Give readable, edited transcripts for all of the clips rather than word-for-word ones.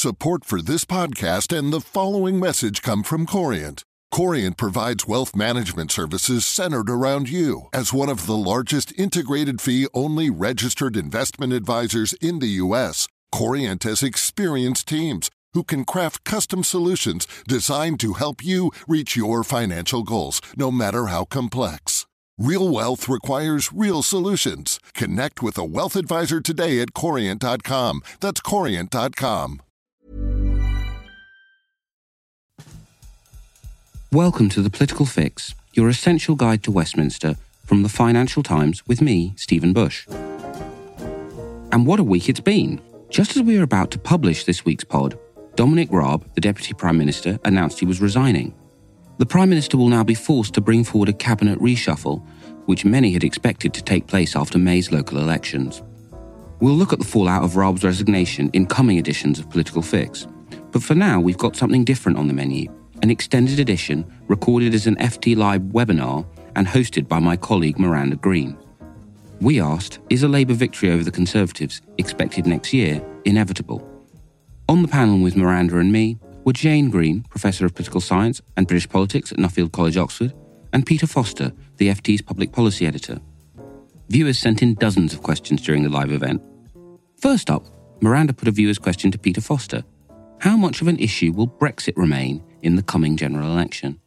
Support for this podcast and the following message come from Corient. Corient provides wealth management services centered around you. As one of the largest integrated fee-only registered investment advisors in the U.S., Corient has experienced teams who can craft custom solutions designed to help you reach your financial goals, no matter how complex. Real wealth requires real solutions. Connect with a wealth advisor today at Corient.com. That's Corient.com. Welcome to The Political Fix, your essential guide to Westminster from the Financial Times with me, Stephen Bush. And what a week it's been. Just as we were about to publish this week's pod, Dominic Raab, the Deputy Prime Minister, announced he was resigning. The Prime Minister will now be forced to bring forward a cabinet reshuffle, which many had expected to take place after May's local elections. We'll look at the fallout of Raab's resignation in coming editions of Political Fix. But for now, we've got something different on the menu. An extended edition recorded as an FT Live webinar and hosted by my colleague Miranda Green. We asked, is a Labour victory over the Conservatives, expected next year, inevitable? On the panel with Miranda and me were Jane Green, Professor of Political Science and British Politics at Nuffield College, Oxford, and Peter Foster, the FT's Public Policy Editor. Viewers sent in dozens of questions during the live event. First up, Miranda put a viewer's question to Peter Foster. How much of an issue will Brexit remain in the coming general election?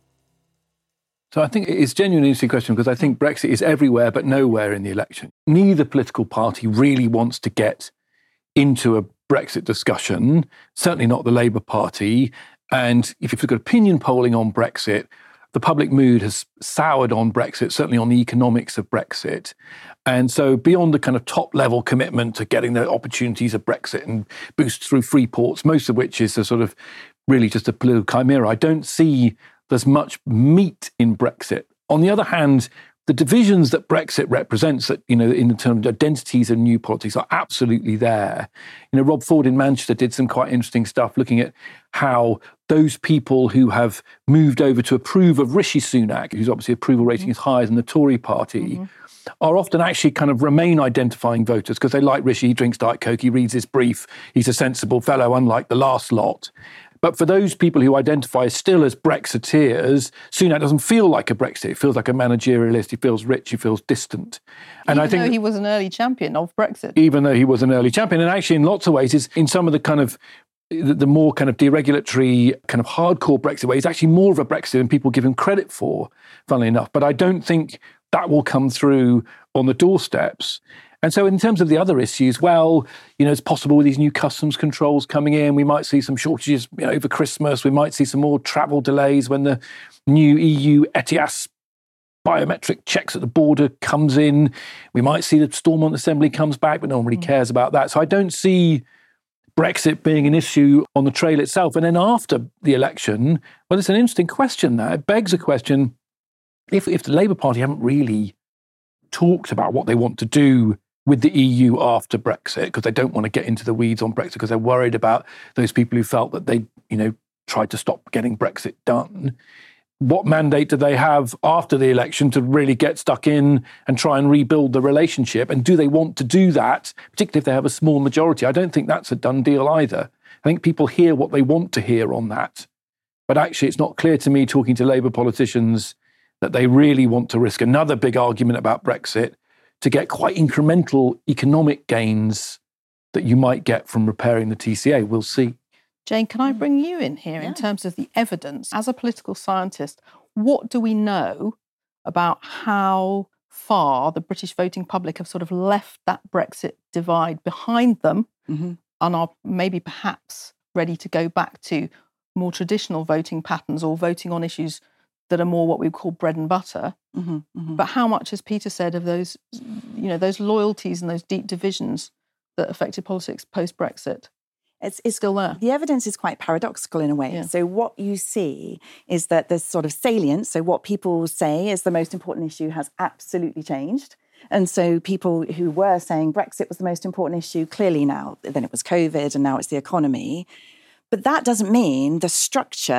So I think it's a genuinely interesting question because I think Brexit is everywhere but nowhere in the election. Neither political party really wants to get into a Brexit discussion, certainly not the Labour Party. And if you've got opinion polling on Brexit, the public mood has soured on Brexit, certainly on the economics of Brexit. And so beyond the kind of top-level commitment to getting the opportunities of Brexit and boost through free ports, most of which is a sort of really just a political chimera, I don't see there's much meat in Brexit. On the other hand, the divisions that Brexit represents, that, in the terms of identities and new politics, are absolutely there. Rob Ford in Manchester did some quite interesting stuff looking at how those people who have moved over to approve of Rishi Sunak, whose obviously approval rating is higher than the Tory party, are often actually kind of Remain identifying voters because they like Rishi, he drinks Diet Coke, he reads his brief, he's a sensible fellow, unlike the last lot. But for those people who identify still as Brexiteers, Sunak doesn't feel like a Brexiteer. He feels like a managerialist. He feels rich. He feels distant. And even though he was an early champion of Brexit. Even though he was an early champion. And actually, in lots of ways, is in some of the kind of the more kind of deregulatory, kind of hardcore Brexit way, he's actually more of a Brexiteer than people give him credit for, funnily enough. But I don't think that will come through on the doorsteps. And so in terms of the other issues, it's possible with these new customs controls coming in, we might see some shortages over Christmas. We might see some more travel delays when the new EU ETIAS biometric checks at the border comes in. We might see the Stormont Assembly comes back, but no one really cares about that. So I don't see Brexit being an issue on the trail itself. And then after the election, it's an interesting question now. It begs a question, if the Labour Party haven't really talked about what they want to do with the EU after Brexit, because they don't want to get into the weeds on Brexit, because they're worried about those people who felt that they, tried to stop getting Brexit done. What mandate do they have after the election to really get stuck in and try and rebuild the relationship? And do they want to do that, particularly if they have a small majority? I don't think that's a done deal either. I think people hear what they want to hear on that. But actually, it's not clear to me, talking to Labour politicians, that they really want to risk another big argument about Brexit to get quite incremental economic gains that you might get from repairing the TCA. We'll see. Jane, can I bring you in here in terms of the evidence? As a political scientist, what do we know about how far the British voting public have sort of left that Brexit divide behind them and are maybe perhaps ready to go back to more traditional voting patterns or voting on issues that are more what we call bread and butter. But how much, as Peter said, of those, those loyalties and those deep divisions that affected politics post-Brexit it's still there? The evidence is quite paradoxical in a way. Yeah. So what you see is that there's sort of salience. So what people say is the most important issue has absolutely changed. And so people who were saying Brexit was the most important issue, clearly now, then it was COVID and now it's the economy. But that doesn't mean the structure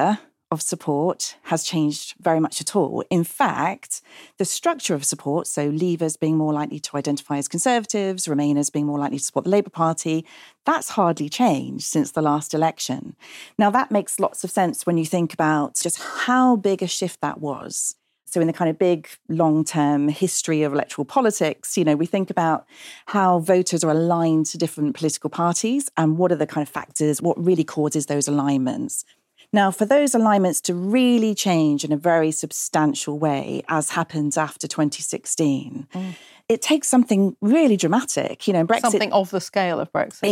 of support has changed very much at all. In fact, the structure of support, so Leavers being more likely to identify as Conservatives, Remainers being more likely to support the Labour Party, that's hardly changed since the last election. Now, that makes lots of sense when you think about just how big a shift that was. So in the kind of big long-term history of electoral politics, we think about how voters are aligned to different political parties and what are the kind of factors, what really causes those alignments. Now, for those alignments to really change in a very substantial way, as happened after 2016, it takes something really dramatic. Brexit... Something of the scale of Brexit.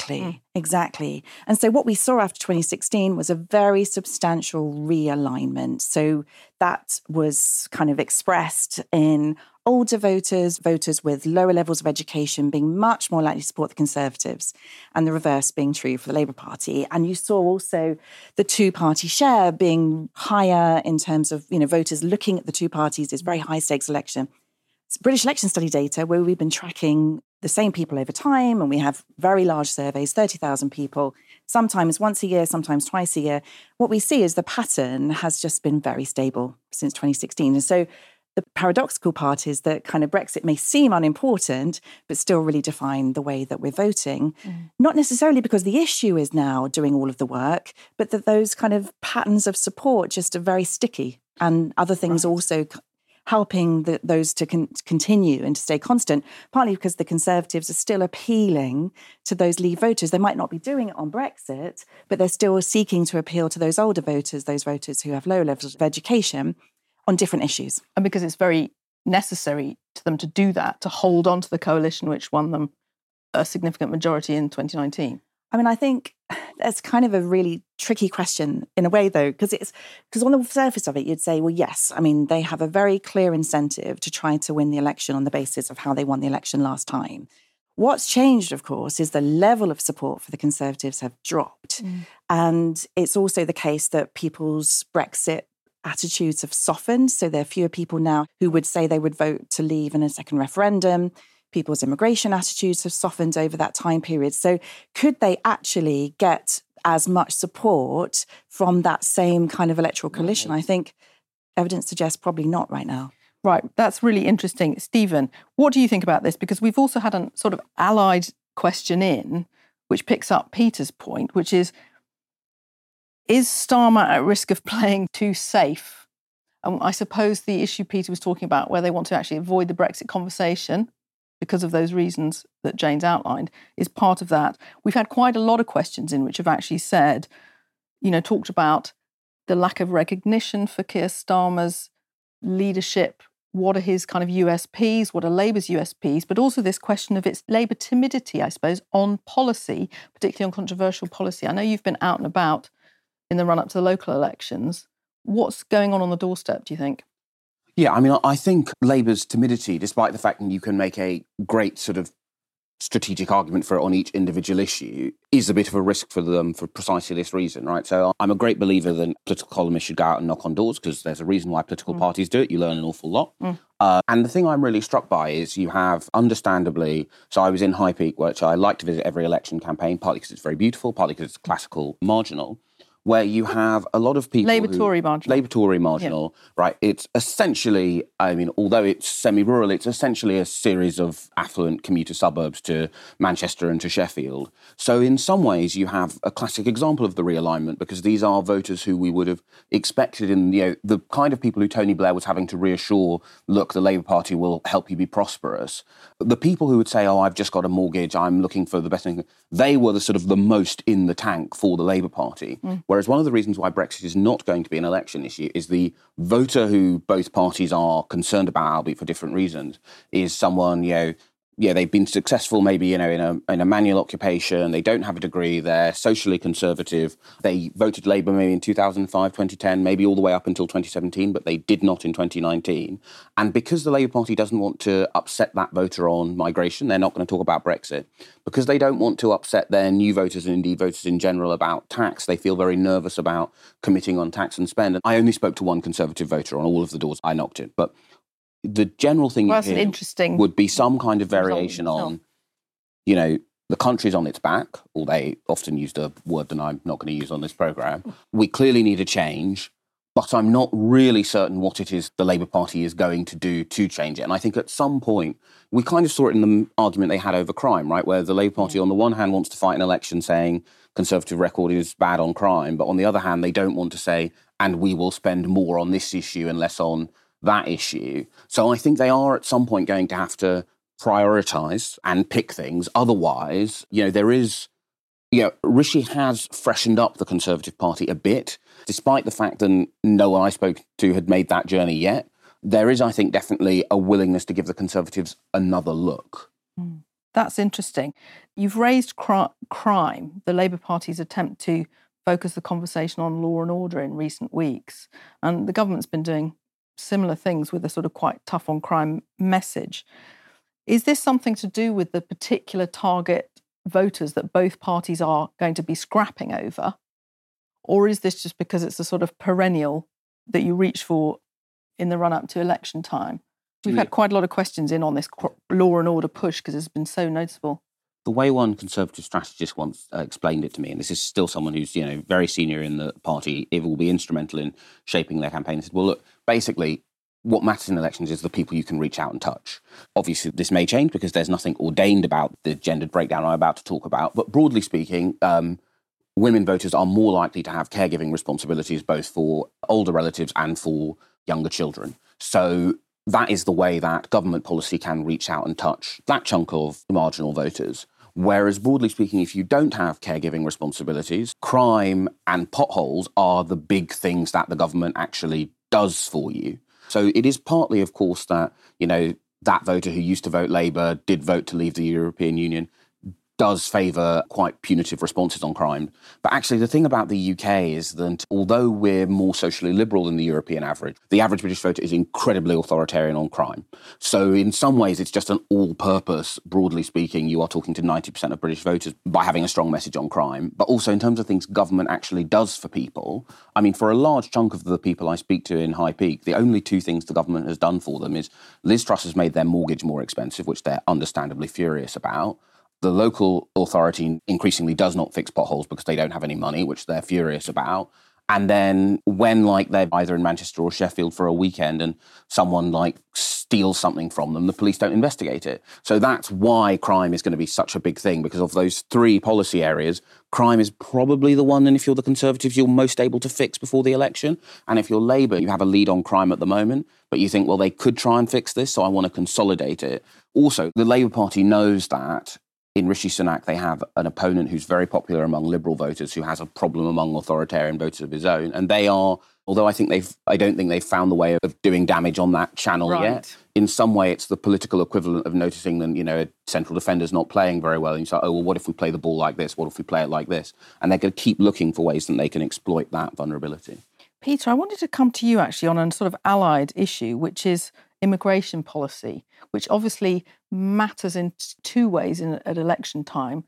Exactly. And so what we saw after 2016 was a very substantial realignment. So that was kind of expressed in older voters with lower levels of education being much more likely to support the Conservatives, and the reverse being true for the Labour Party. And you saw also the two-party share being higher in terms of, voters looking at the two parties. It's very high-stakes election. It's British election study data where we've been tracking the same people over time, and we have very large surveys, 30,000 people, sometimes once a year, sometimes twice a year. What we see is the pattern has just been very stable since 2016. And so the paradoxical part is that kind of Brexit may seem unimportant, but still really define the way that we're voting. Not necessarily because the issue is now doing all of the work, but that those kind of patterns of support just are very sticky, and other things also helping those to continue and to stay constant, partly because the Conservatives are still appealing to those Leave voters. They might not be doing it on Brexit, but they're still seeking to appeal to those older voters, those voters who have low levels of education, on different issues. And because it's very necessary to them to do that, to hold on to the coalition which won them a significant majority in 2019. I think that's kind of a really tricky question in a way, though, because on the surface of it, you'd say, well, yes, they have a very clear incentive to try to win the election on the basis of how they won the election last time. What's changed, of course, is the level of support for the Conservatives have dropped. And it's also the case that people's Brexit attitudes have softened. So there are fewer people now who would say they would vote to leave in a second referendum. People's immigration attitudes have softened over that time period. So could they actually get as much support from that same kind of electoral coalition? I think evidence suggests probably not right now. Right. That's really interesting. Stephen, what do you think about this? Because we've also had a sort of allied question in, which picks up Peter's point, which is Starmer at risk of playing too safe? And I suppose the issue Peter was talking about, where they want to actually avoid the Brexit conversation because of those reasons that Jane's outlined, is part of that. We've had quite a lot of questions in which have actually said, talked about the lack of recognition for Keir Starmer's leadership. What are his kind of USPs? What are Labour's USPs? But also this question of its Labour timidity, I suppose, on policy, particularly on controversial policy. I know you've been out and about in the run-up to the local elections. What's going on the doorstep, do you think? Yeah, I think Labour's timidity, despite the fact that you can make a great sort of strategic argument for it on each individual issue, is a bit of a risk for them for precisely this reason, right? So I'm a great believer that political columnists should go out and knock on doors, because there's a reason why political parties do it. You learn an awful lot. And the thing I'm really struck by is you have, understandably, so I was in High Peak, which I like to visit every election campaign, partly because it's very beautiful, partly because it's classical marginal, where you have a lot of people... Labour-Tory marginal. Labour-Tory marginal, right? It's essentially, although it's semi-rural, it's essentially a series of affluent commuter suburbs to Manchester and to Sheffield. So in some ways, you have a classic example of the realignment, because these are voters who we would have expected in, the kind of people who Tony Blair was having to reassure, look, the Labour Party will help you be prosperous. The people who would say, I've just got a mortgage, I'm looking for the best thing, they were the sort of the most in the tank for the Labour Party. Whereas one of the reasons why Brexit is not going to be an election issue is the voter who both parties are concerned about, albeit for different reasons, is someone, they've been successful maybe, in a manual occupation, they don't have a degree, they're socially conservative, they voted Labour maybe in 2005, 2010, maybe all the way up until 2017, but they did not in 2019. And because the Labour Party doesn't want to upset that voter on migration, they're not going to talk about Brexit. Because they don't want to upset their new voters and indeed voters in general about tax, they feel very nervous about committing on tax and spend. And I only spoke to one Conservative voter on all of the doors I knocked at, but the general thing would be some kind of variation on, The country's on its back, or they often used a word that I'm not going to use on this programme. We clearly need a change, but I'm not really certain what it is the Labour Party is going to do to change it. And I think at some point, we kind of saw it in the argument they had over crime, right, where the Labour Party on the one hand wants to fight an election saying Conservative record is bad on crime, but on the other hand, they don't want to say, and we will spend more on this issue and less on that issue. So I think they are at some point going to have to prioritise and pick things. Otherwise, there is, Rishi has freshened up the Conservative Party a bit, despite the fact that no one I spoke to had made that journey yet. There is, I think, definitely a willingness to give the Conservatives another look. That's interesting. You've raised crime, the Labour Party's attempt to focus the conversation on law and order in recent weeks. And the government's been doing similar things with a sort of quite tough on crime message. Is this something to do with the particular target voters that both parties are going to be scrapping over? Or is this just because it's a sort of perennial that you reach for in the run-up to election time? We've had quite a lot of questions in on this law and order push because it's been so noticeable. The way one Conservative strategist once explained it to me, and this is still someone who's, very senior in the party, it will be instrumental in shaping their campaign, said, well, look, basically, what matters in elections is the people you can reach out and touch. Obviously, this may change because there's nothing ordained about the gendered breakdown I'm about to talk about. But broadly speaking, women voters are more likely to have caregiving responsibilities, both for older relatives and for younger children. So that is the way that government policy can reach out and touch that chunk of marginal voters. Whereas, broadly speaking, if you don't have caregiving responsibilities, crime and potholes are the big things that the government actually does for you. So it is partly, of course, that, that voter who used to vote Labour, did vote to leave the European Union, does favour quite punitive responses on crime. But actually, the thing about the UK is that although we're more socially liberal than the average British voter is incredibly authoritarian on crime. So in some ways, it's just an all-purpose, broadly speaking, you are talking to 90% of British voters by having a strong message on crime. But also in terms of things government actually does for people, I mean, for a large chunk of the people I speak to in High Peak, the only two things the government has done for them is Liz Truss has made their mortgage more expensive, which they're understandably furious about. The local authority increasingly does not fix potholes because they don't have any money, which they're furious about. And then when they're either in Manchester or Sheffield for a weekend and someone steals something from them, the police don't investigate it. So that's why crime is going to be such a big thing, because of those three policy areas, crime is probably the one, and if you're the Conservatives, you're most able to fix before the election. And if you're Labour, you have a lead on crime at the moment, but you think, well, they could try and fix this, so I want to consolidate it. Also, the Labour Party knows that in Rishi Sunak, they have an opponent who's very popular among Liberal voters, who has a problem among authoritarian voters of his own. And they are, although I don't think they've found the way of doing damage on that channel yet. In some way, it's the political equivalent of noticing that, a central defender's not playing very well. And you say, oh, well, what if we play the ball like this? What if we play it like this? And they're going to keep looking for ways that they can exploit that vulnerability. Peter, I wanted to come to you actually on a sort of allied issue, which is immigration policy, which obviously matters in two ways at election time.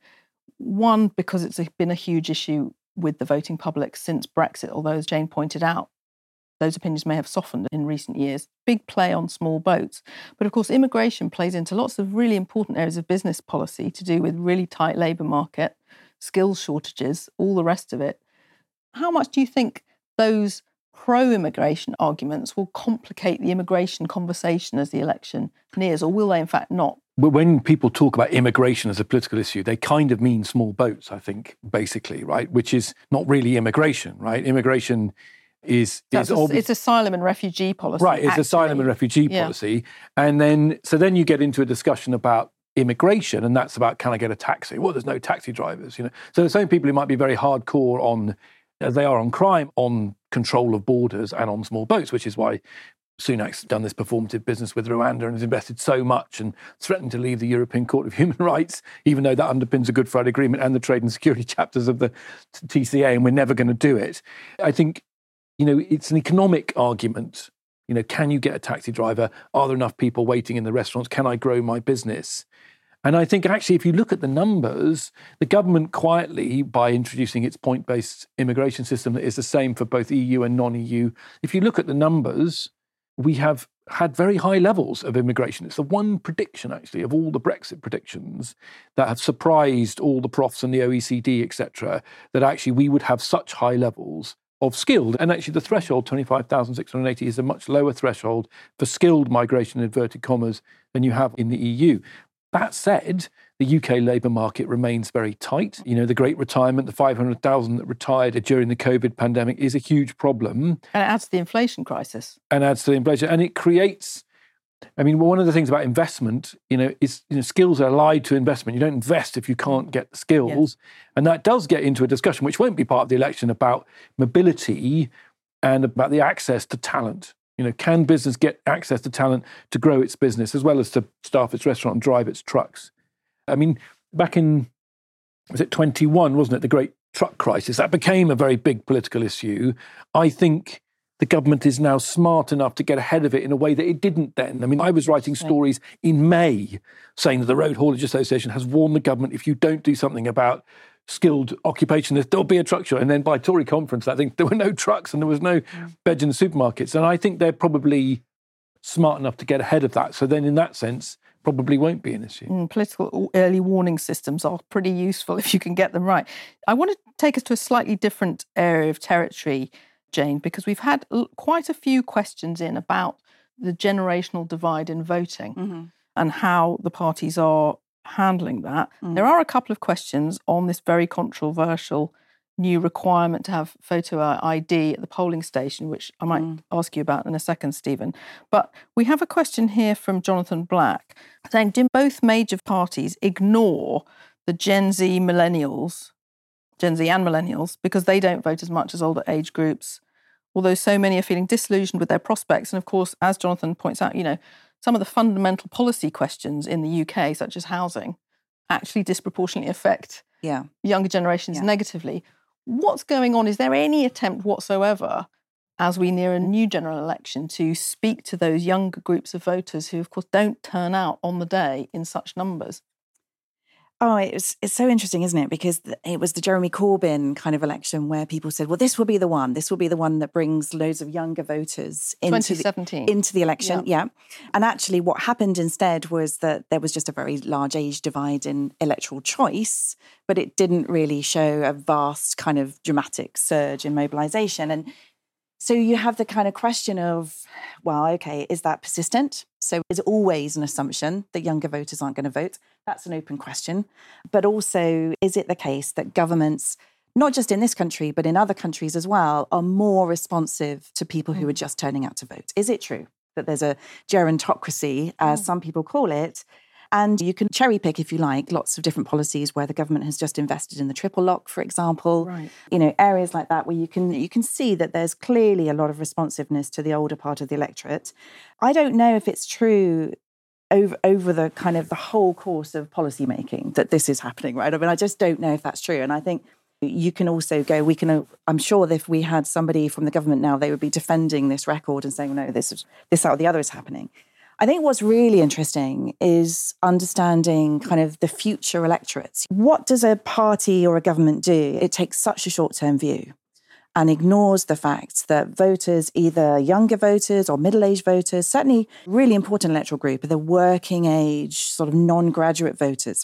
One, because it's been a huge issue with the voting public since Brexit, although, as Jane pointed out, those opinions may have softened in recent years. Big play on small boats. But of course, immigration plays into lots of really important areas of business policy to do with really tight labour market, skills shortages, all the rest of it. How much do you think those pro-immigration arguments will complicate the immigration conversation as the election nears, or will they in fact not? But when people talk about immigration as a political issue, they kind of mean small boats, I think, basically, right? Which is not really immigration, right? Immigration is it's asylum and refugee policy. Right, it's asylum and refugee policy. And then you get into a discussion about immigration, and that's about, can I get a taxi? Well, there's no taxi drivers, So the same people who might be very hardcore on, as they are on crime, on control of borders and on small boats, which is why Sunak's done this performative business with Rwanda and has invested so much and threatened to leave the European Court of Human Rights, even though that underpins the Good Friday Agreement and the trade and security chapters of the TCA, and we're never going to do it. I think, it's an economic argument. Can you get a taxi driver? Are there enough people waiting in the restaurants? Can I grow my business? And I think actually, if you look at the numbers, the government quietly, by introducing its point-based immigration system that is the same for both EU and non-EU, if you look at the numbers, we have had very high levels of immigration. It's the one prediction, actually, of all the Brexit predictions that have surprised all the profs and the OECD, etc., that actually we would have such high levels of skilled. And actually the threshold, 25,680, is a much lower threshold for skilled migration, in inverted commas, than you have in the EU. That said, the UK labour market remains very tight. You know, the great retirement, the 500,000 that retired during the COVID pandemic is a huge problem. And it adds to the inflation crisis. And it creates, I mean, one of the things about investment, is, skills are allied to investment. You don't invest if you can't get the skills. Yes. And that does get into a discussion, which won't be part of the election, about mobility and about the access to talent. Can business get access to talent to grow its business as well as to staff its restaurant and drive its trucks? I mean, back in, was it 21, wasn't it, the great truck crisis? That became a very big political issue. I think the government is now smart enough to get ahead of it in a way that it didn't then. I mean, I was writing stories in May saying that the Road Haulage Association has warned the government, if you don't do something about skilled occupation, there'll be a truck shortage. And then by Tory conference, I think there were no trucks and there was no veg in the supermarkets. And I think they're probably smart enough to get ahead of that. So then in that sense, probably won't be an issue. Political early warning systems are pretty useful if you can get them right. I want to take us to a slightly different area of territory, Jane, because we've had quite a few questions in about the generational divide in voting and how the parties are handling that. There are a couple of questions on this very controversial new requirement to have photo ID at the polling station, which I might ask you about in a second, Stephen. But we have a question here from Jonathan Black saying, do both major parties ignore the Gen Z and millennials, because they don't vote as much as older age groups, although so many are feeling disillusioned with their prospects? And of course, as Jonathan points out, some of the fundamental policy questions in the UK, such as housing, actually disproportionately affect younger generations negatively. What's going on? Is there any attempt whatsoever, as we near a new general election, to speak to those younger groups of voters who, of course, don't turn out on the day in such numbers? Oh, it's so interesting, isn't it? Because it was the Jeremy Corbyn kind of election where people said, well, this will be the one that brings loads of younger voters into the election. Yeah. And actually what happened instead was that there was just a very large age divide in electoral choice, but it didn't really show a vast kind of dramatic surge in mobilisation. And so you have the kind of question of, well, okay, is that persistent? So is it always an assumption that younger voters aren't going to vote? That's an open question. But also, is it the case that governments, not just in this country, but in other countries as well, are more responsive to people who are just turning out to vote? Is it true that there's a gerontocracy, as some people call it? And you can cherry pick, if you like, lots of different policies where the government has just invested in the triple lock, for example. Right. Areas like that where you can see that there's clearly a lot of responsiveness to the older part of the electorate. I don't know if it's true over the kind of the whole course of policy making that this is happening, right? I mean, I just don't know if that's true. And I think you can also go, I'm sure that if we had somebody from the government now, they would be defending this record and saying, no, this, that, or the other is happening. I think what's really interesting is understanding kind of the future electorates. What does a party or a government do? It takes such a short-term view and ignores the fact that voters, either younger voters or middle-aged voters, certainly really important electoral group, are the working age, sort of non-graduate voters.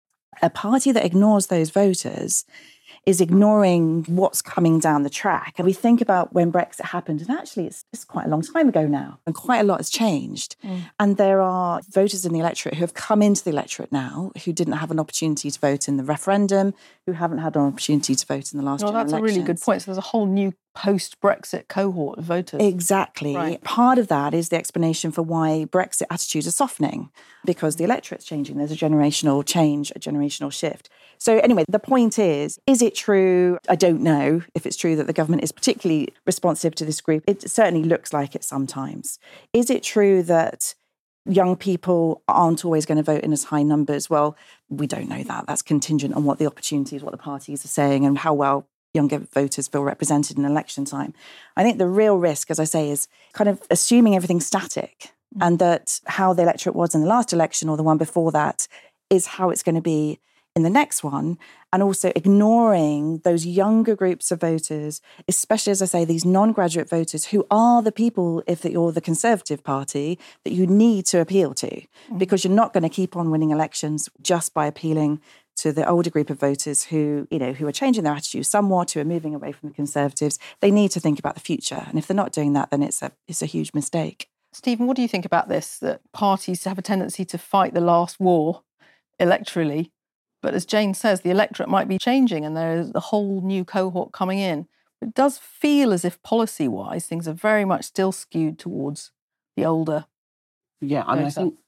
A party that ignores those voters is ignoring what's coming down the track. And we think about when Brexit happened, and actually it's quite a long time ago now, and quite a lot has changed. And there are voters in the electorate who have come into the electorate now who didn't have an opportunity to vote in the referendum, who haven't had an opportunity to vote in the last general elections. That's a really good point. So there's a whole new post-Brexit cohort of voters. Exactly. Right. Part of that is the explanation for why Brexit attitudes are softening, because the electorate's changing. There's a generational change, a generational shift. So anyway, the point is it true? I don't know if it's true that the government is particularly responsive to this group. It certainly looks like it sometimes. Is it true that young people aren't always going to vote in as high numbers? Well, we don't know that. That's contingent on what the opportunities, what the parties are saying and how well younger voters feel represented in election time. I think the real risk, as I say, is kind of assuming everything's static and that how the electorate was in the last election or the one before that is how it's going to be in the next one, and also ignoring those younger groups of voters, especially, as I say, these non-graduate voters who are the people, if you're the Conservative Party, that you need to appeal to, because you're not going to keep on winning elections just by appealing to the older group of voters who are changing their attitudes somewhat, who are moving away from the Conservatives. They need to think about the future. And if they're not doing that, then it's a huge mistake. Stephen, what do you think about this, that parties have a tendency to fight the last war electorally? But as Jane says, the electorate might be changing and there's a whole new cohort coming in. It does feel as if policy-wise, things are very much still skewed towards the older. Yeah, I mean, I think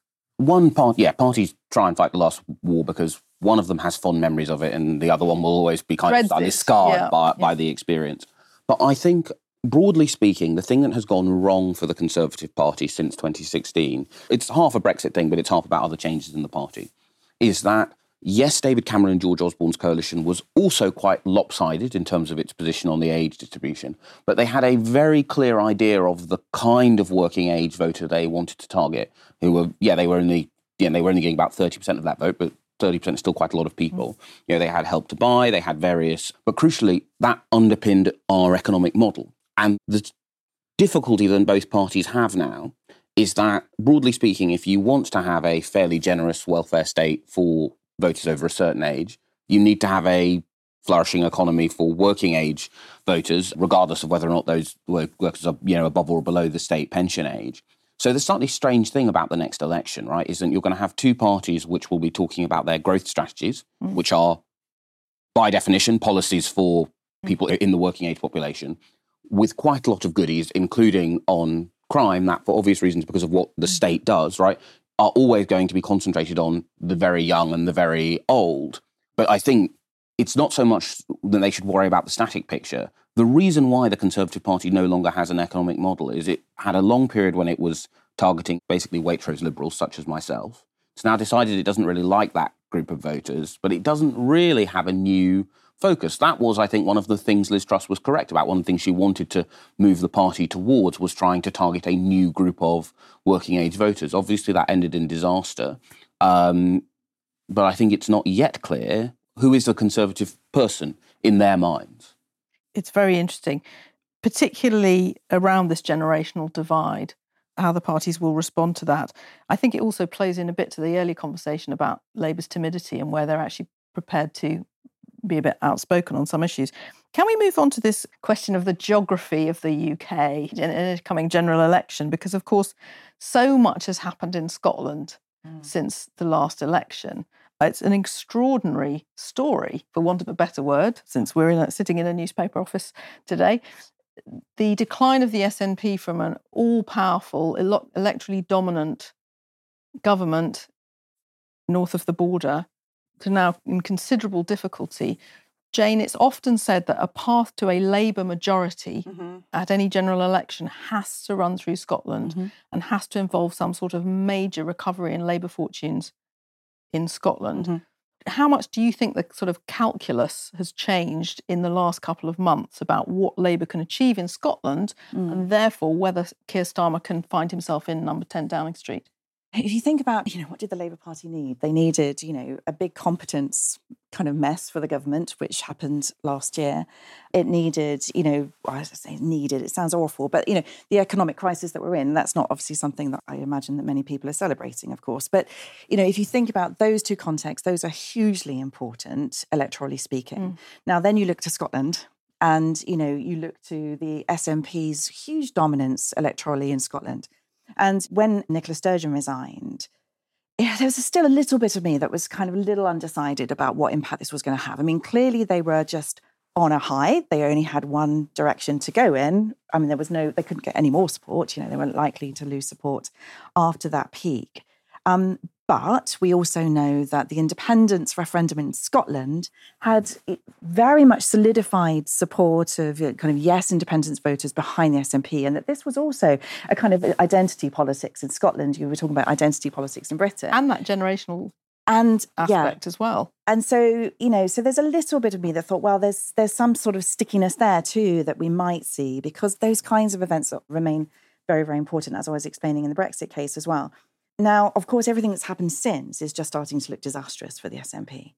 parties try and fight the last war because one of them has fond memories of it and the other one will always be kind of slightly scarred by the experience. But I think, broadly speaking, the thing that has gone wrong for the Conservative Party since 2016, it's half a Brexit thing, but it's half about other changes in the party, is that yes, David Cameron and George Osborne's coalition was also quite lopsided in terms of its position on the age distribution, but they had a very clear idea of the kind of working age voter they wanted to target. They were only getting about 30% of that vote, but 30% is still quite a lot of people. They had Help to Buy, they had various, but crucially, that underpinned our economic model. And the difficulty that both parties have now is that, broadly speaking, if you want to have a fairly generous welfare state for voters over a certain age, you need to have a flourishing economy for working age voters, regardless of whether or not those workers are, above or below the state pension age. So the slightly strange thing about the next election, right, is that you're going to have two parties which will be talking about their growth strategies, which are, by definition, policies for people in the working age population, with quite a lot of goodies, including on crime, that for obvious reasons, because of what the state does, right, are always going to be concentrated on the very young and the very old. But I think it's not so much that they should worry about the static picture. The reason why the Conservative Party no longer has an economic model is it had a long period when it was targeting basically Waitrose liberals such as myself. It's now decided it doesn't really like that group of voters, but it doesn't really have a new focus. That was, I think, one of the things Liz Truss was correct about. One of the things she wanted to move the party towards was trying to target a new group of working age voters. Obviously, that ended in disaster. But I think it's not yet clear who is the Conservative person in their minds. It's very interesting, particularly around this generational divide, how the parties will respond to that. I think it also plays in a bit to the earlier conversation about Labour's timidity and where they're actually prepared to be a bit outspoken on some issues. Can we move on to this question of the geography of the UK in a coming general election? Because, of course, so much has happened in Scotland since the last election. It's an extraordinary story, for want of a better word, since we're sitting in a newspaper office today. The decline of the SNP from an all-powerful, electorally dominant government north of the border to now in considerable difficulty. Jane, it's often said that a path to a Labour majority at any general election has to run through Scotland and has to involve some sort of major recovery in Labour fortunes in Scotland. How much do you think the sort of calculus has changed in the last couple of months about what Labour can achieve in Scotland and therefore whether Keir Starmer can find himself in number 10 Downing Street? If you think about, what did the Labour Party need? They needed, a big competence kind of mess for the government, which happened last year. It needed, it sounds awful, but, the economic crisis that we're in, that's not obviously something that I imagine that many people are celebrating, of course. But, if you think about those two contexts, those are hugely important, electorally speaking. Now, then you look to Scotland. And, you look to the SNP's huge dominance electorally in Scotland. And when Nicola Sturgeon resigned, there was still a little bit of me that was kind of a little undecided about what impact this was going to have. I mean, clearly they were just on a high. They only had one direction to go in. I mean, they couldn't get any more support. They weren't likely to lose support after that peak. But we also know that the independence referendum in Scotland had very much solidified support of kind of yes independence voters behind the SNP, and that this was also a kind of identity politics in Scotland. You were talking about identity politics in Britain. And that generational aspect as well. And so, so there's a little bit of me that thought, well, there's some sort of stickiness there too that we might see, because those kinds of events remain very, very important, as I was explaining in the Brexit case as well. Now, of course, everything that's happened since is just starting to look disastrous for the SNP.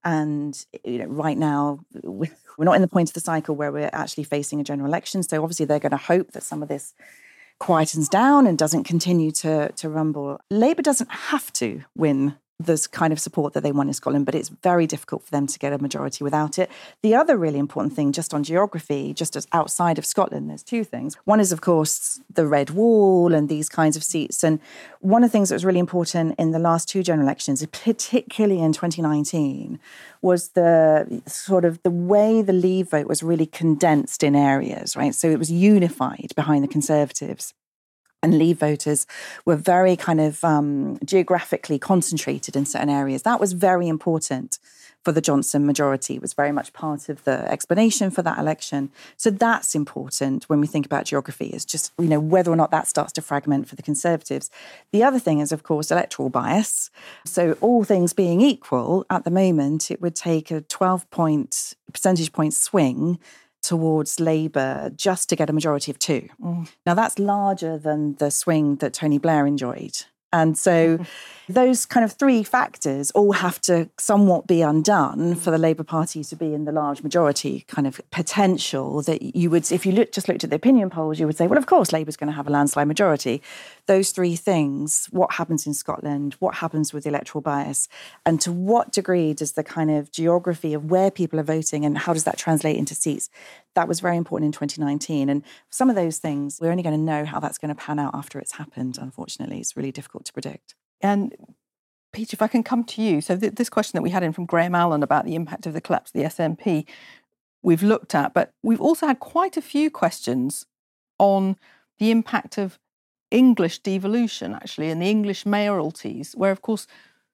And right now, we're not in the point of the cycle where we're actually facing a general election. So obviously they're going to hope that some of this quietens down and doesn't continue to rumble. Labour doesn't have to win this kind of support that they want in Scotland, but it's very difficult for them to get a majority without it. The other really important thing, just on geography, just as outside of Scotland, there's two things. One is, of course, the Red Wall and these kinds of seats. And one of the things that was really important in the last two general elections, particularly in 2019, was the sort of the way the Leave vote was really condensed in areas, right? So it was unified behind the Conservatives. And Leave voters were very kind of geographically concentrated in certain areas. That was very important for the Johnson majority. It was very much part of the explanation for that election. So that's important when we think about geography, is just, whether or not that starts to fragment for the Conservatives. The other thing is, of course, electoral bias. So all things being equal, at the moment, it would take a 12 percentage point swing towards Labour just to get a majority of 2. Now, that's larger than the swing that Tony Blair enjoyed. And so those kind of three factors all have to somewhat be undone for the Labour Party to be in the large majority kind of potential that you would, if you just looked at the opinion polls, you would say, well, of course, Labour's going to have a landslide majority. Those three things, what happens in Scotland, what happens with the electoral bias, and to what degree does the kind of geography of where people are voting and how does that translate into seats, that was very important in 2019. And some of those things, we're only going to know how that's going to pan out after it's happened, unfortunately. It's really difficult to predict. And Peter, if I can come to you. So this question that we had in from Graham Allen about the impact of the collapse of the SNP, we've looked at, but we've also had quite a few questions on the impact of English devolution, actually, and the English mayoralties, where, of course,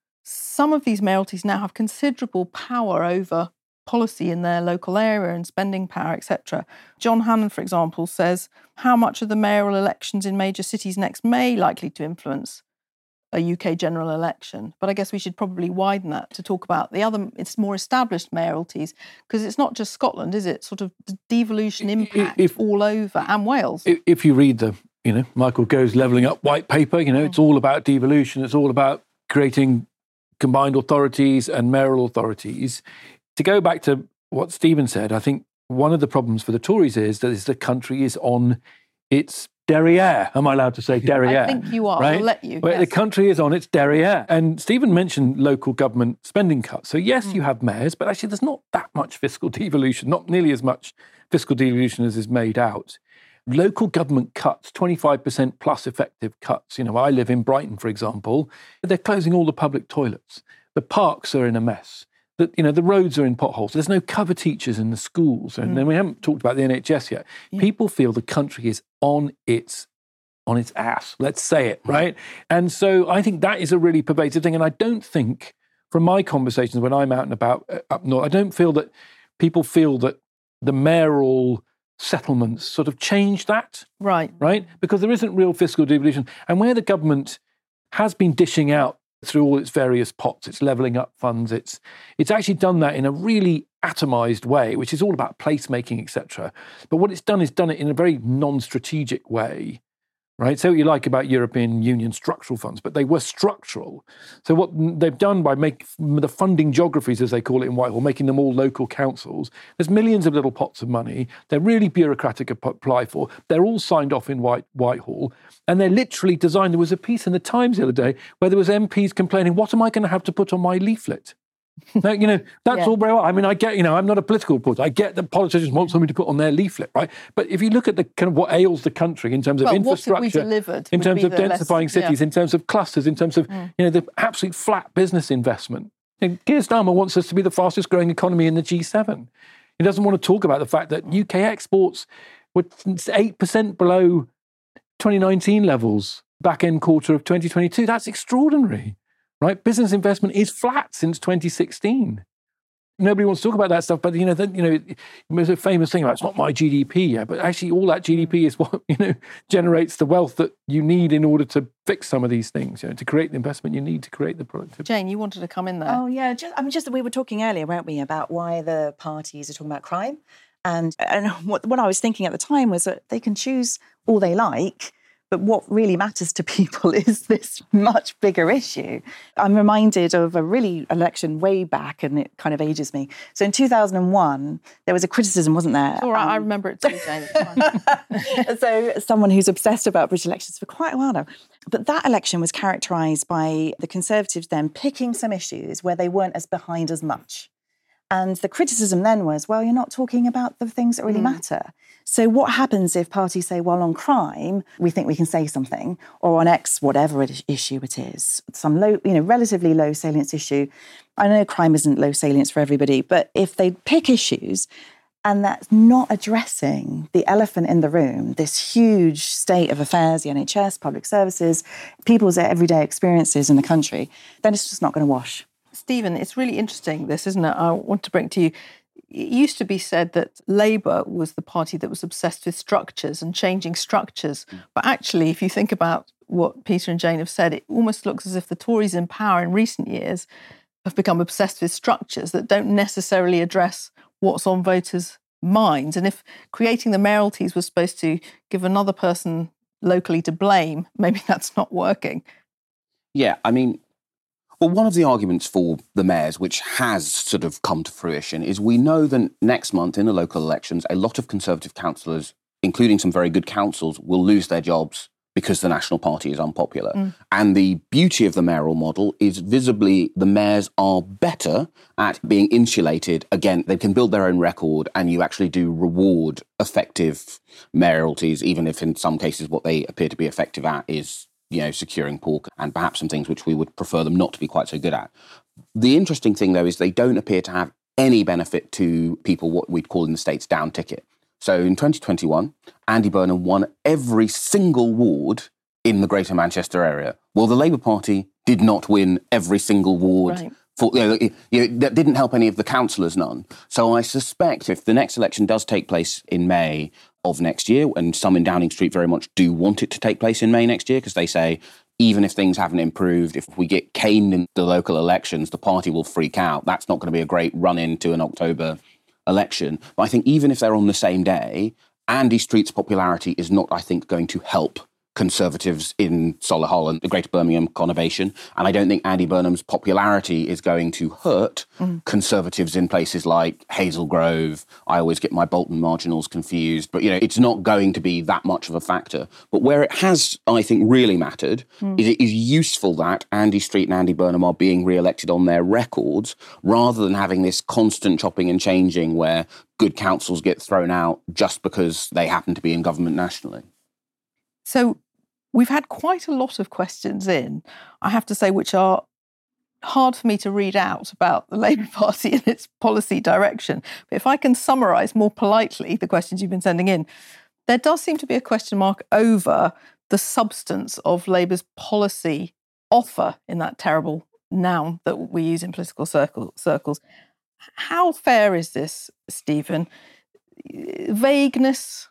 some of these mayoralties now have considerable power over policy in their local area and spending power, etc. John Hannon, for example, says, how much are the mayoral elections in major cities next May likely to influence a UK general election? But I guess we should probably widen that to talk about the other, it's more established mayoralties, because it's not just Scotland, is it? Sort of the devolution impact all over, and Wales. If you read the, Michael Gove's Levelling Up white paper, it's all about devolution. It's all about creating combined authorities and mayoral authorities. To go back to what Stephen said, I think one of the problems for the Tories is that the country is on its derriere. Am I allowed to say derriere? I think you are. Right? I'll let you. Well, yes. The country is on its derriere. And Stephen mentioned local government spending cuts. So yes, you have mayors, but actually there's not that much fiscal devolution, not nearly as much fiscal devolution as is made out. Local government cuts, 25% plus effective cuts. I live in Brighton, for example. They're closing all the public toilets. The parks are in a mess. The roads are in potholes. There's no cover teachers in the schools. And then we haven't talked about the NHS yet. Yeah. People feel the country is on its ass. Let's say it, right? And so I think that is a really pervasive thing. And I don't think, from my conversations when I'm out and about up north, I don't feel that people feel that the mayoral settlements sort of change that. Right. Because there isn't real fiscal devolution. And where the government has been dishing out through all its various pots, its levelling up funds, it's actually done that in a really atomised way, which is all about placemaking, etc. But what it's done is done it in a very non-strategic way, right? So what you like about European Union structural funds, but they were structural. So what they've done by making the funding geographies, as they call it in Whitehall, making them all local councils, there's millions of little pots of money. They're really bureaucratic to apply for. They're all signed off in Whitehall. And they're literally designed. There was a piece in the Times the other day where there was MPs complaining, what am I going to have to put on my leaflet? Now, that's all very well. I mean, I get, I'm not a political reporter. I get that politicians want something to put on their leaflet, right? But if you look at the kind of what ails the country in terms of infrastructure, in terms of densifying cities, in terms of clusters, in terms of, the absolute flat business investment. Keir Starmer wants us to be the fastest growing economy in the G7. He doesn't want to talk about the fact that UK exports were 8% below 2019 levels, back end quarter of 2022. That's extraordinary. Right, business investment is flat since 2016. Nobody wants to talk about that stuff, but there's a famous thing about it's not my GDP yet, but actually all that GDP is what generates the wealth that you need in order to fix some of these things. To create the investment you need to create the productivity. Jane, you wanted to come in there. Oh yeah, we were talking earlier, weren't we, about why the parties are talking about crime, and what I was thinking at the time was that they can choose all they like. But what really matters to people is this much bigger issue. I'm reminded of a really election way back, and it kind of ages me. So in 2001, there was a criticism, wasn't there? All right, I remember it too, Jane. So someone who's obsessed about British elections for quite a while now. But that election was characterised by the Conservatives then picking some issues where they weren't as behind as much. And the criticism then was, well, you're not talking about the things that really matter. So what happens if parties say, well, on crime, we think we can say something, or on X, whatever issue it is, some low, relatively low salience issue. I know crime isn't low salience for everybody, but if they pick issues and that's not addressing the elephant in the room, this huge state of affairs, the NHS, public services, people's everyday experiences in the country, then it's just not going to wash. Stephen, it's really interesting, this, isn't it? I want to bring it to you. It used to be said that Labour was the party that was obsessed with structures and changing structures. But actually, if you think about what Peter and Jane have said, it almost looks as if the Tories in power in recent years have become obsessed with structures that don't necessarily address what's on voters' minds. And if creating the mayoralties was supposed to give another person locally to blame, maybe that's not working. Yeah, I mean, well, one of the arguments for the mayors, which has sort of come to fruition, is we know that next month in the local elections, a lot of Conservative councillors, including some very good councils, will lose their jobs because the National Party is unpopular. And the beauty of the mayoral model is visibly the mayors are better at being insulated. Again, they can build their own record, and you actually do reward effective mayoralties, even if in some cases what they appear to be effective at is securing pork and perhaps some things which we would prefer them not to be quite so good at. The interesting thing, though, is they don't appear to have any benefit to people what we'd call in the States down ticket. So in 2021, Andy Burnham won every single ward in the Greater Manchester area. Well, the Labour Party did not win every single ward. Right. That didn't help any of the councillors none. So I suspect if the next election does take place in May of next year, and some in Downing Street very much do want it to take place in May next year, because they say, even if things haven't improved, if we get caned in the local elections, the party will freak out. That's not going to be a great run-in to an October election. But I think even if they're on the same day, Andy Street's popularity is not, I think, going to help Conservatives in Solihull and the Greater Birmingham conurbation. And I don't think Andy Burnham's popularity is going to hurt Conservatives in places like Hazel Grove. I always get my Bolton marginals confused. But, it's not going to be that much of a factor. But where it has, I think, really mattered is it is useful that Andy Street and Andy Burnham are being re-elected on their records rather than having this constant chopping and changing where good councils get thrown out just because they happen to be in government nationally. So we've had quite a lot of questions in, I have to say, which are hard for me to read out about the Labour Party and its policy direction. But if I can summarise more politely the questions you've been sending in, there does seem to be a question mark over the substance of Labour's policy offer, in that terrible noun that we use in political circles. How fair is this, Stephen? Vagueness,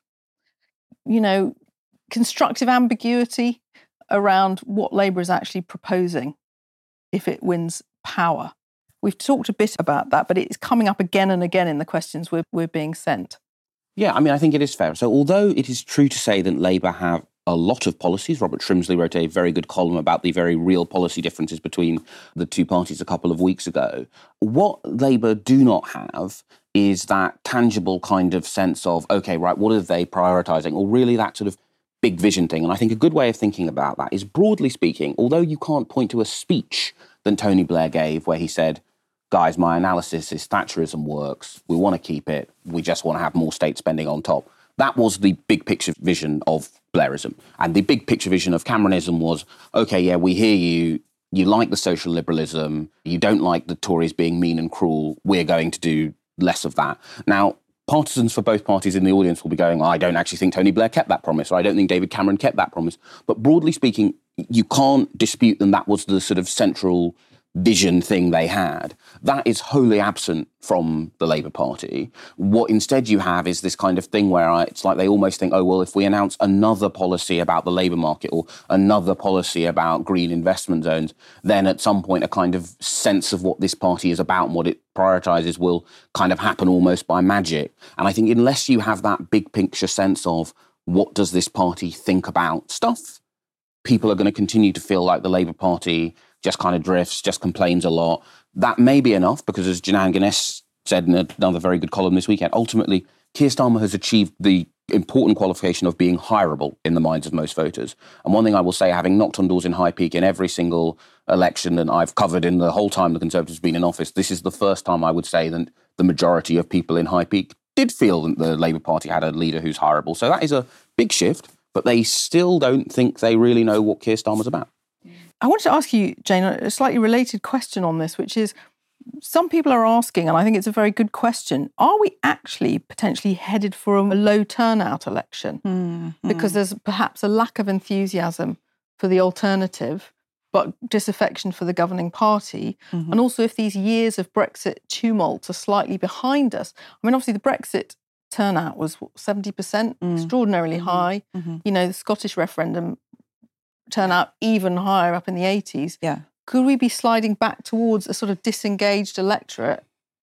constructive ambiguity around what Labour is actually proposing if it wins power. We've talked a bit about that, but it's coming up again and again in the questions we're being sent. Yeah, I mean, I think it is fair. So although it is true to say that Labour have a lot of policies, Robert Shrimsley wrote a very good column about the very real policy differences between the two parties a couple of weeks ago, what Labour do not have is that tangible kind of sense of, OK, right, what are they prioritising? Or really that sort of big vision thing. And I think a good way of thinking about that is, broadly speaking, although you can't point to a speech that Tony Blair gave where he said, guys, my analysis is Thatcherism works, we want to keep it, we just want to have more state spending on top. That was the big picture vision of Blairism. And the big picture vision of Cameronism was, OK, yeah, we hear you, you like the social liberalism, you don't like the Tories being mean and cruel, we're going to do less of that. Now, partisans for both parties in the audience will be going, I don't actually think Tony Blair kept that promise, or I don't think David Cameron kept that promise. But broadly speaking, you can't dispute them. That was the sort of central vision thing they had. That is wholly absent from the Labour Party. What instead you have is this kind of thing where it's like they almost think, oh, well, if we announce another policy about the labour market or another policy about green investment zones, then at some point a kind of sense of what this party is about and what it prioritises will kind of happen almost by magic. And I think unless you have that big picture sense of what does this party think about stuff, people are going to continue to feel like the Labour Party just kind of drifts, just complains a lot. That may be enough because, as Janan Ganesh said in another very good column this weekend, ultimately, Keir Starmer has achieved the important qualification of being hireable in the minds of most voters. And one thing I will say, having knocked on doors in High Peak in every single election that I've covered in the whole time the Conservatives have been in office, this is the first time I would say that the majority of people in High Peak did feel that the Labour Party had a leader who's hireable. So that is a big shift, but they still don't think they really know what Keir Starmer's about. I wanted to ask you, Jane, a slightly related question on this, which is, some people are asking, and I think it's a very good question, are we actually potentially headed for a low turnout election? Mm-hmm. Because there's perhaps a lack of enthusiasm for the alternative, but disaffection for the governing party. Mm-hmm. And also, if these years of Brexit tumult are slightly behind us, I mean, obviously the Brexit turnout was 70%, extraordinarily high. Mm-hmm. You know, the Scottish referendum turnout even higher, up in the 80s. Yeah. Could we be sliding back towards a sort of disengaged electorate?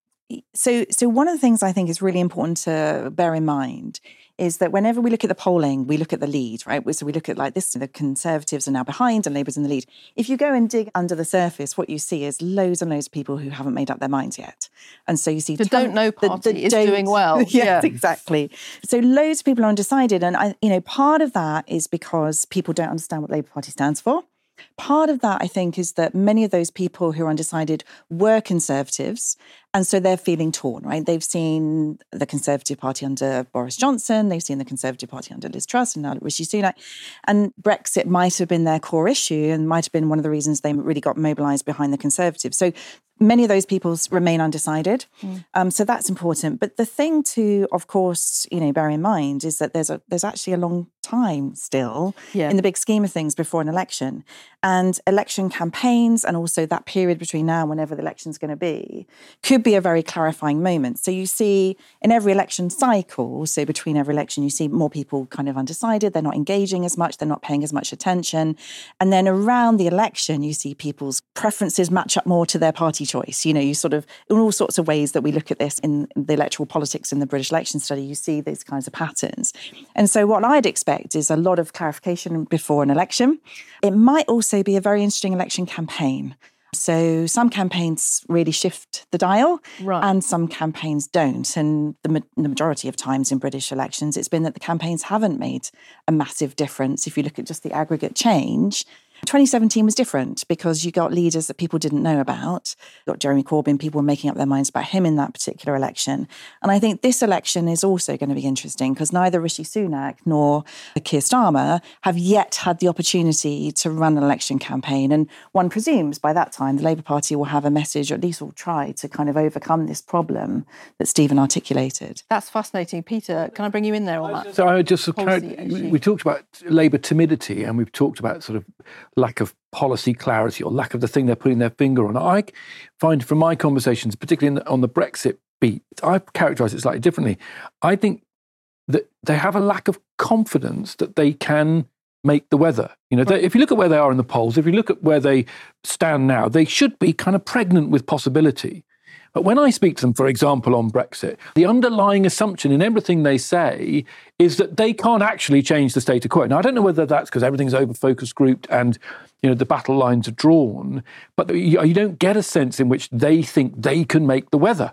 So one of the things I think is really important to bear in mind is that whenever we look at the polling, we look at the lead, right? So we look at like this, the Conservatives are now behind and Labour's in the lead. If you go and dig under the surface, what you see is loads and loads of people who haven't made up their minds yet. And so you see... The Don't Know Party is doing well. Yes, exactly. So loads of people are undecided. And, part of that is because people don't understand what Labour Party stands for. Part of that, I think, is that many of those people who are undecided were Conservatives, and so they're feeling torn, right? They've seen the Conservative Party under Boris Johnson, they've seen the Conservative Party under Liz Truss and now Rishi Sunak, and Brexit might have been their core issue and might have been one of the reasons they really got mobilised behind the Conservatives. So many of those people remain undecided. So that's important. But the thing to, of course, bear in mind is that there's actually a long time still in the big scheme of things before an election. And election campaigns and also that period between now and whenever the election's going to be could be a very clarifying moment. So you see in every election cycle, so between every election, you see more people kind of undecided, they're not engaging as much, they're not paying as much attention. And then around the election, you see people's preferences match up more to their party choice. You sort of, in all sorts of ways that we look at this in the electoral politics in the British election study, you see these kinds of patterns. And so what I'd expect is a lot of clarification before an election. It might also be a very interesting election campaign. So some campaigns really shift the dial and some campaigns don't. And the majority of times in British elections, it's been that the campaigns haven't made a massive difference. If you look at just the aggregate change, 2017 was different because you got leaders that people didn't know about. You got Jeremy Corbyn, people were making up their minds about him in that particular election. And I think this election is also going to be interesting because neither Rishi Sunak nor Keir Starmer have yet had the opportunity to run an election campaign. And one presumes by that time the Labour Party will have a message, or at least will try to kind of overcome this problem that Stephen articulated. That's fascinating. Peter, can I bring you in there on that? So I just we talked about Labour timidity and we've talked about sort of lack of policy clarity or lack of the thing they're putting their finger on. I find from my conversations, particularly on the Brexit beat, I characterise it slightly differently. I think that they have a lack of confidence that they can make the weather. If you look at where they are in the polls, if you look at where they stand now, they should be kind of pregnant with possibility. But when I speak to them, for example, on Brexit, the underlying assumption in everything they say is that they can't actually change the status quo. Now, I don't know whether that's because everything's over-focus grouped and, the battle lines are drawn, but you don't get a sense in which they think they can make the weather.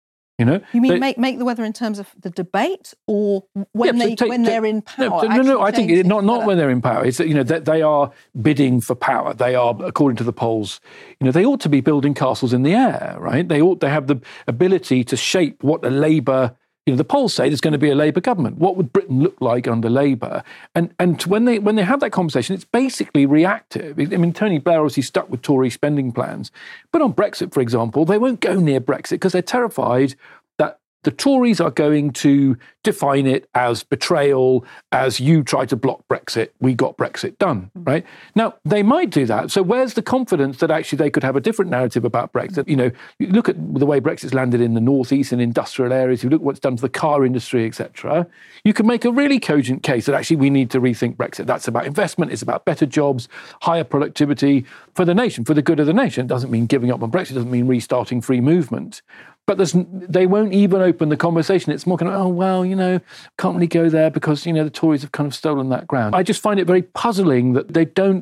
You mean make the weather in terms of the debate, or when they're in power? No. I think not when they're in power. It's that they are bidding for power. They are, according to the polls, they ought to be building castles in the air, right? They have the ability to shape what a Labour. The polls say there's going to be a Labour government. What would Britain look like under Labour? And when they have that conversation, it's basically reactive. I mean, Tony Blair obviously stuck with Tory spending plans. But on Brexit, for example, they won't go near Brexit because they're terrified that the Tories are going to define it as betrayal, as you tried to block Brexit, we got Brexit done, right? Now, they might do that. So where's the confidence that actually they could have a different narrative about Brexit? You look at the way Brexit's landed in the northeast and industrial areas, you look at what's done to the car industry, etc. You can make a really cogent case that actually we need to rethink Brexit. That's about investment, it's about better jobs, higher productivity for the nation, for the good of the nation. It doesn't mean giving up on Brexit, it doesn't mean restarting free movement. But they won't even open the conversation. It's more kind of, oh, well, can't really go there because, the Tories have kind of stolen that ground. I just find it very puzzling that they don't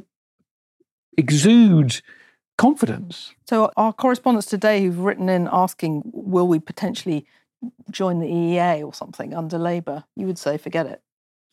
exude confidence. So our correspondents today who've written in asking, will we potentially join the EEA or something under Labour, you would say, forget it.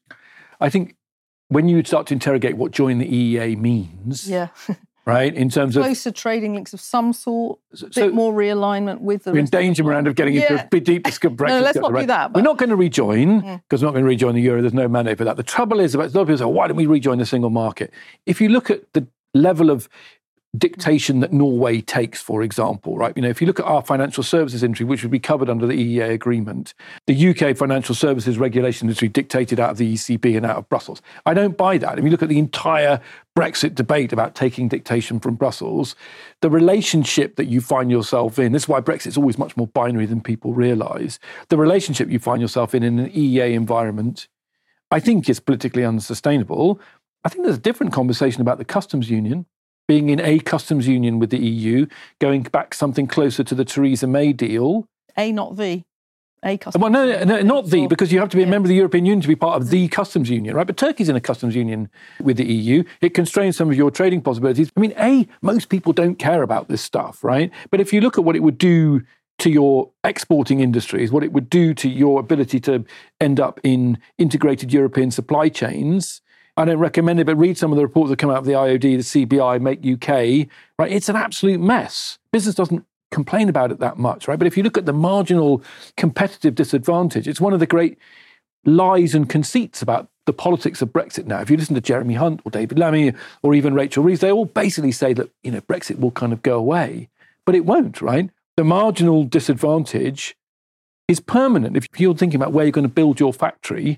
I think when you start to interrogate what join the EEA means, right, in terms of closer trading links of some sort, a bit more realignment with the we're in danger around of getting into a bit deep Brexit. No, let's not do that. But we're not going to rejoin because we're not going to rejoin the euro. There's no mandate for that. The trouble is, a lot of people say, why don't we rejoin the single market? If you look at the level of dictation that Norway takes, for example, right? If you look at our financial services industry, which would be covered under the EEA agreement, the UK financial services regulation industry dictated out of the ECB and out of Brussels. I don't buy that. If you look at the entire Brexit debate about taking dictation from Brussels, the relationship that you find yourself in, this is why Brexit is always much more binary than people realise, the relationship you find yourself in an EEA environment, I think is politically unsustainable. I think there's a different conversation about the customs union, being in a customs union with the EU, going back something closer to the Theresa May deal. A, not the. A customs union. Well, no, not the, because you have to be a member of the European Union to be part of the customs union, right? But Turkey's in a customs union with the EU. It constrains some of your trading possibilities. Most people don't care about this stuff, right? But if you look at what it would do to your exporting industries, what it would do to your ability to end up in integrated European supply chains, I don't recommend it, but read some of the reports that come out of the IOD, the CBI, Make UK, right? It's an absolute mess. Business doesn't complain about it that much, right? But if you look at the marginal competitive disadvantage, it's one of the great lies and conceits about the politics of Brexit now. If you listen to Jeremy Hunt or David Lammy or even Rachel Reeves, they all basically say that, Brexit will kind of go away, but it won't, right? The marginal disadvantage is permanent. If you're thinking about where you're going to build your factory,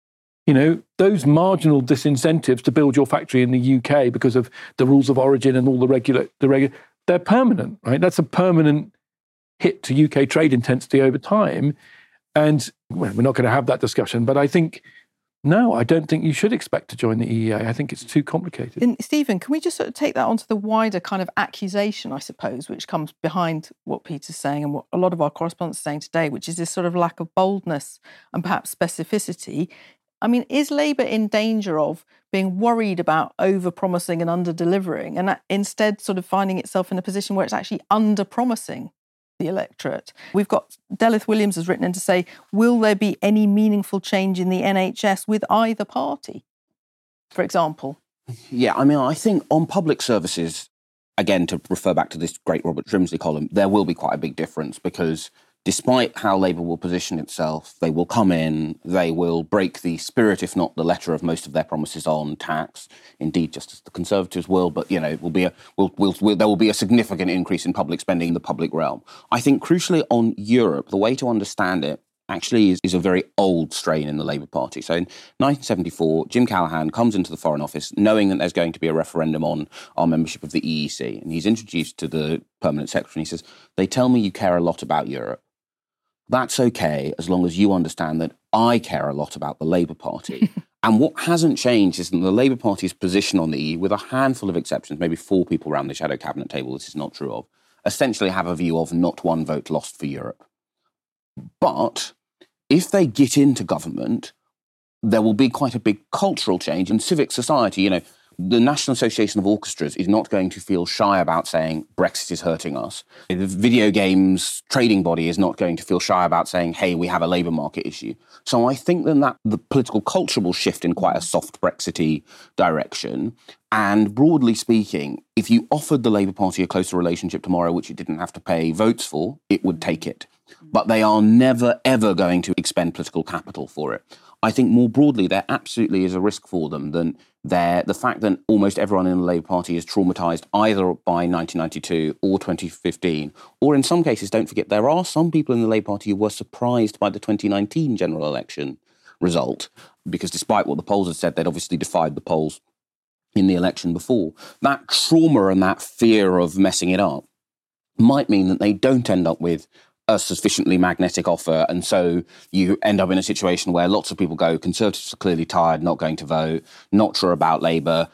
those marginal disincentives to build your factory in the UK because of the rules of origin and all they're permanent, right? That's a permanent hit to UK trade intensity over time. And we're not going to have that discussion, but I think, no, I don't think you should expect to join the EEA. I think it's too complicated. And Stephen, can we just sort of take that onto the wider kind of accusation, I suppose, which comes behind what Peter's saying and what a lot of our correspondents are saying today, which is this sort of lack of boldness and perhaps specificity. Is Labour in danger of being worried about over-promising and under-delivering and instead sort of finding itself in a position where it's actually under-promising the electorate? We've got Delith Williams has written in to say, will there be any meaningful change in the NHS with either party, for example? Yeah, I think on public services, again, to refer back to this great Robert Trimsley column, there will be quite a big difference because despite how Labour will position itself, they will come in, they will break the spirit, if not the letter, of most of their promises on tax. Indeed, just as the Conservatives will, but it will be there will be a significant increase in public spending in the public realm. I think crucially on Europe, the way to understand it actually is a very old strain in the Labour Party. So in 1974, Jim Callaghan comes into the Foreign Office knowing that there's going to be a referendum on our membership of the EEC, and he's introduced to the Permanent Secretary and he says, "They tell me you care a lot about Europe. That's okay, as long as you understand that I care a lot about the Labour Party." And what hasn't changed is that the Labour Party's position on the EU, with a handful of exceptions, maybe 4 people around the shadow cabinet table this is not true of, essentially have a view of not one vote lost for Europe. But if they get into government, there will be quite a big cultural change in civic society. The National Association of Orchestras is not going to feel shy about saying Brexit is hurting us. The video games trading body is not going to feel shy about saying, hey, we have a labour market issue. So I think that the political culture will shift in quite a soft Brexity direction. And broadly speaking, if you offered the Labour Party a closer relationship tomorrow, which it didn't have to pay votes for, it would take it. But they are never, ever going to expend political capital for it. I think more broadly, there absolutely is a risk for them than the fact that almost everyone in the Labour Party is traumatised either by 1992 or 2015, or in some cases, don't forget, there are some people in the Labour Party who were surprised by the 2019 general election result, because despite what the polls had said, they'd obviously defied the polls in the election before. That trauma and that fear of messing it up might mean that they don't end up with a sufficiently magnetic offer, and so you end up in a situation where lots of people go, Conservatives are clearly tired, not going to vote, not sure about Labour,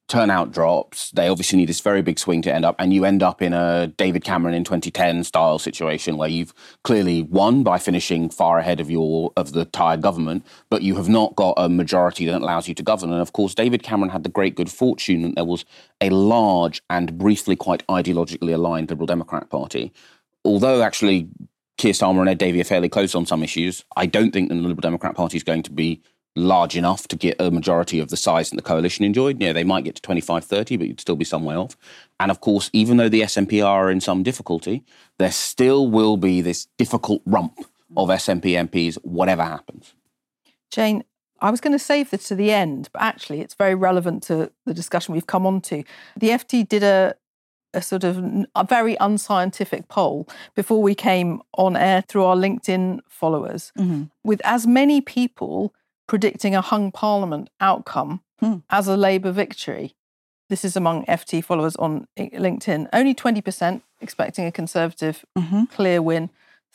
turnout drops. They obviously need this very big swing to end up, and you end up in a David Cameron in 2010 style situation where you've clearly won by finishing far ahead of the tired government, but you have not got a majority that allows you to govern. And of course, David Cameron had the great good fortune that there was a large and briefly quite ideologically aligned Liberal Democrat Party. Although actually Keir Starmer and Ed Davey are fairly close on some issues, I don't think that the Liberal Democrat Party is going to be large enough to get a majority of the size that the coalition enjoyed. They might get to 25, 30, but you'd still be some way off. And of course, even though the SNP are in some difficulty, there still will be this difficult rump of SNP MPs, whatever happens. Jane, I was going to save this to the end, but actually it's very relevant to the discussion we've come on to. The FT did a sort of a very unscientific poll before we came on air through our LinkedIn followers, with as many people predicting a hung parliament outcome as a Labour victory. This is among FT followers on LinkedIn. Only 20% expecting a Conservative clear win,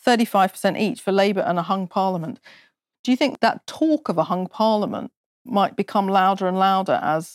35% each for Labour and a hung parliament. Do you think that talk of a hung parliament might become louder and louder as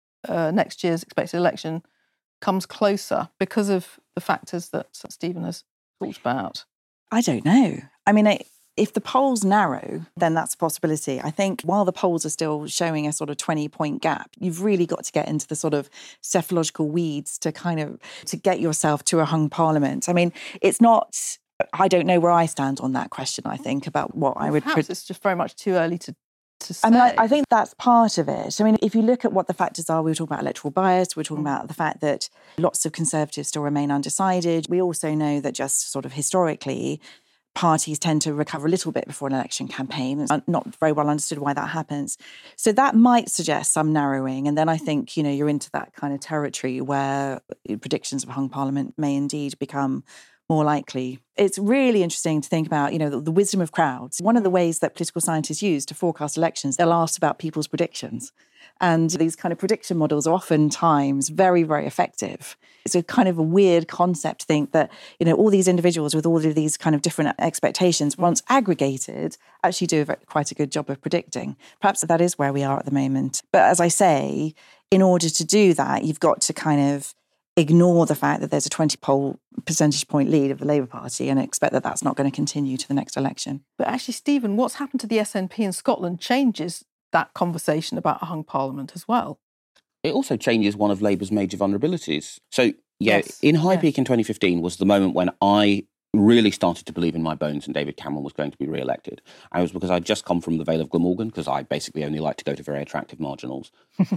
next year's expected election comes closer because of the factors that Stephen has talked about? I don't know. I mean, if the polls narrow, then that's a possibility. I think while the polls are still showing a sort of 20-point gap, you've really got to get into the sort of psephological weeds to get yourself to a hung parliament. I mean, it's not, I don't know where I stand on that question, I think, about what I would... Perhaps it's just very much too early to say. I mean, I think that's part of it. I mean, if you look at what the factors are, we were talking about electoral bias, we're talking about the fact that lots of Conservatives still remain undecided. We also know that just sort of historically, parties tend to recover a little bit before an election campaign. It's not very well understood why that happens. So that might suggest some narrowing. And then I think, you're into that kind of territory where predictions of a hung parliament may indeed become more likely. It's really interesting to think about, the wisdom of crowds. One of the ways that political scientists use to forecast elections, they'll ask about people's predictions. And these kind of prediction models are oftentimes very, very effective. It's a kind of a weird concept to think that, all these individuals with all of these kind of different expectations, once aggregated, actually do quite a good job of predicting. Perhaps that is where we are at the moment. But as I say, in order to do that, you've got to kind of ignore the fact that there's a 20 percentage point lead of the Labour Party and expect that that's not going to continue to the next election. But actually, Stephen, what's happened to the SNP in Scotland changes that conversation about a hung parliament as well. It also changes one of Labour's major vulnerabilities. So, in High Peak in 2015 was the moment when I really started to believe in my bones and David Cameron was going to be re-elected. And it was because I'd just come from the Vale of Glamorgan, because I basically only like to go to very attractive marginals,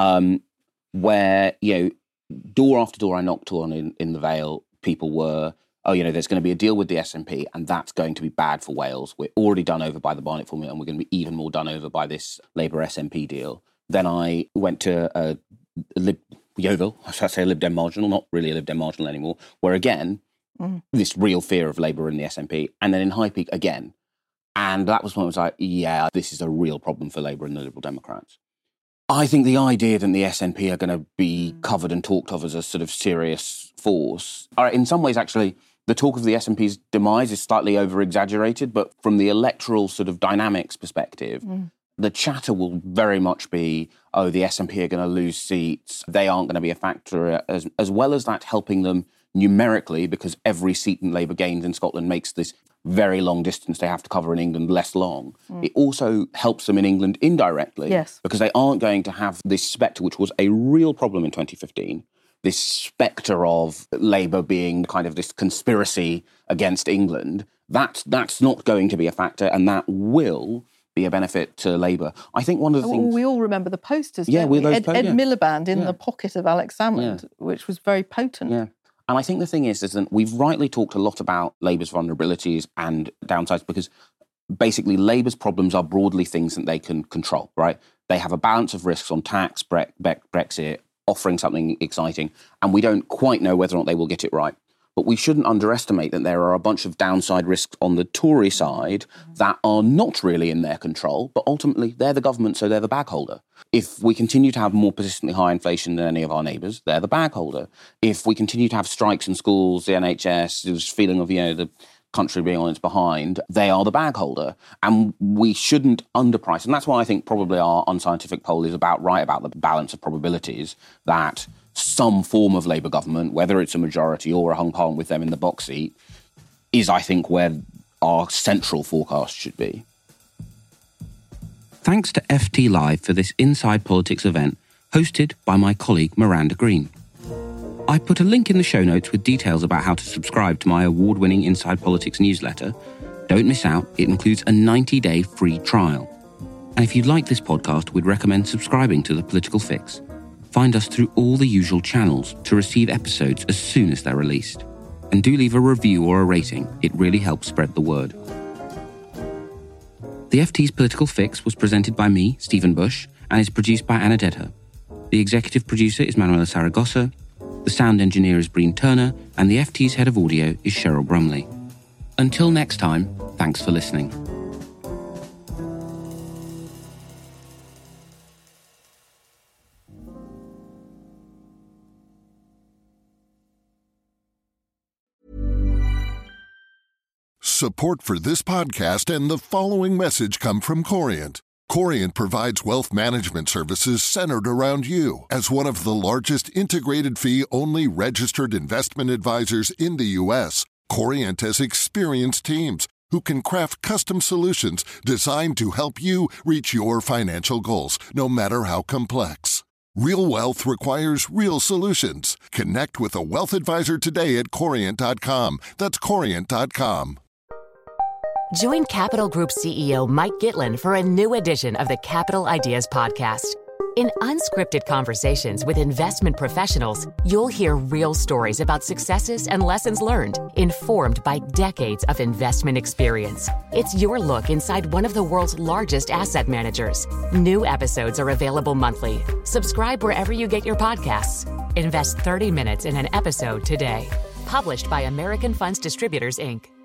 where, door after door I knocked on in the Vale, people were, there's going to be a deal with the SNP and that's going to be bad for Wales. We're already done over by the Barnett formula and we're going to be even more done over by this Labour SNP deal. Then I went to Yeovil, I should say a Lib Dem marginal, not really a Lib Dem marginal anymore, where again, this real fear of Labour and the SNP. And then in High Peak again. And that was when I was like, this is a real problem for Labour and the Liberal Democrats. I think the idea that the SNP are going to be covered and talked of as a sort of serious force, in some ways, actually, the talk of the SNP's demise is slightly over-exaggerated, but from the electoral sort of dynamics perspective, the chatter will very much be, the SNP are going to lose seats, they aren't going to be a factor, as well as that helping them numerically, because every seat that Labour gains in Scotland makes this very long distance they have to cover in England less long. It also helps them in England indirectly, because they aren't going to have this spectre, which was a real problem in 2015, this spectre of Labour being kind of this conspiracy against England. That's not going to be a factor, and that will be a benefit to Labour. I think one of the things... We all remember the posters, don't we? Ed Miliband in the pocket of Alex Salmond, which was very potent. Yeah. And I think the thing is that we've rightly talked a lot about Labour's vulnerabilities and downsides because basically Labour's problems are broadly things that they can control, right? They have a balance of risks on tax, Brexit, offering something exciting, and we don't quite know whether or not they will get it right. But we shouldn't underestimate that there are a bunch of downside risks on the Tory side that are not really in their control, but ultimately they're the government, so they're the bag holder. If we continue to have more persistently high inflation than any of our neighbours, they're the bag holder. If we continue to have strikes in schools, the NHS, this feeling of, the country being on its behind, they are the bag holder. And we shouldn't underprice. And that's why I think probably our unscientific poll is about right about the balance of probabilities, that some form of Labour government, whether it's a majority or a hung parliament with them in the box seat, is, I think, where our central forecast should be. Thanks to FT Live for this Inside Politics event, hosted by my colleague Miranda Green. I put a link in the show notes with details about how to subscribe to my award-winning Inside Politics newsletter. Don't miss out, it includes a 90-day free trial. And if you'd like this podcast, we'd recommend subscribing to The Political Fix. Find us through all the usual channels to receive episodes as soon as they're released. And do leave a review or a rating, it really helps spread the word. The FT's Political Fix was presented by me, Stephen Bush, and is produced by Anna Dedher. The executive producer is Manuela Saragossa, the sound engineer is Breen Turner, and the FT's head of audio is Cheryl Brumley. Until next time, thanks for listening. Support for this podcast and the following message come from Corient. Corient provides wealth management services centered around you. As one of the largest integrated fee-only registered investment advisors in the U.S., Corient has experienced teams who can craft custom solutions designed to help you reach your financial goals, no matter how complex. Real wealth requires real solutions. Connect with a wealth advisor today at Corient.com. That's Corient.com. Join Capital Group CEO Mike Gitlin for a new edition of the Capital Ideas Podcast. In unscripted conversations with investment professionals, you'll hear real stories about successes and lessons learned, informed by decades of investment experience. It's your look inside one of the world's largest asset managers. New episodes are available monthly. Subscribe wherever you get your podcasts. Invest 30 minutes in an episode today. Published by American Funds Distributors, Inc.